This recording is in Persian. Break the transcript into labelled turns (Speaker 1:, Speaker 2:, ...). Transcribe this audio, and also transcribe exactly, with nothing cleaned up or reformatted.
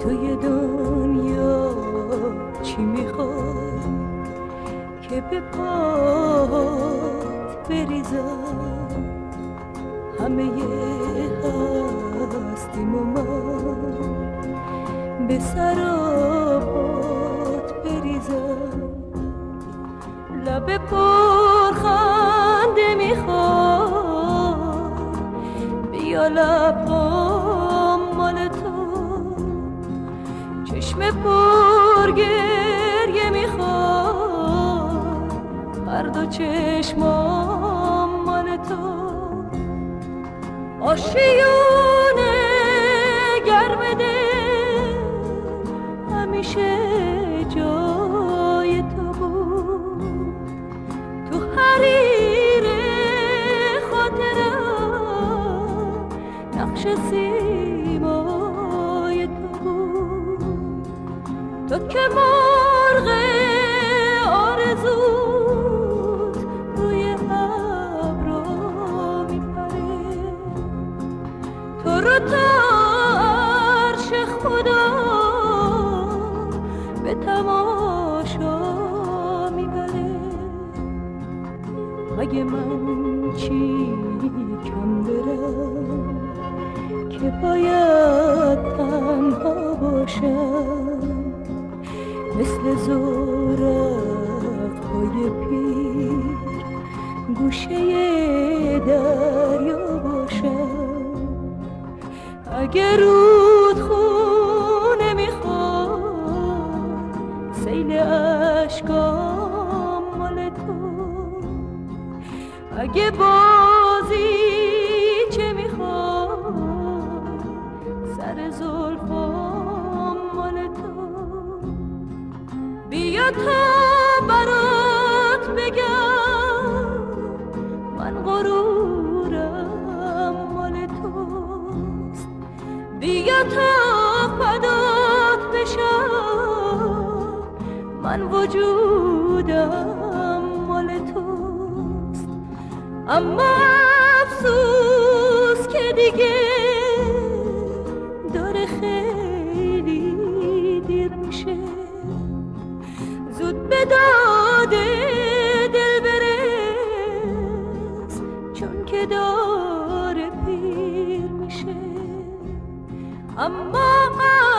Speaker 1: توی دنیا چی میخوای که به پات بریزم؟ همه هستیم و من به سر و پات بریزم. لب پرخنده میخوای بیا لبام مال تو، چشم پرگریه میخوای هر دو چشمام مال تو. آشیونه گرم دل همیشه جای تو بود، تو حریر خاطرم نقش سیمای تو بود. تو که مرغ آرزوت روی ابرا میپره، تو رو تا عرش خدا به تماشا میبره. اگه من چی کم برم که باید تنها باشم، مثل زورق‌های پیر گوشه دریا باشم. اگه رودخونه میخواد سیل اشکام مال تو، اگه بازی چه میخواد سر زلفام مال تو. بیا تا برات بگم من غرورم مال توست، بیا تا فدات بشم من وجودم مال توست. اما افسوس که دیگه داره خیلی دیر میشه، زود به داده دل برس چون که داره پیر میشه. اما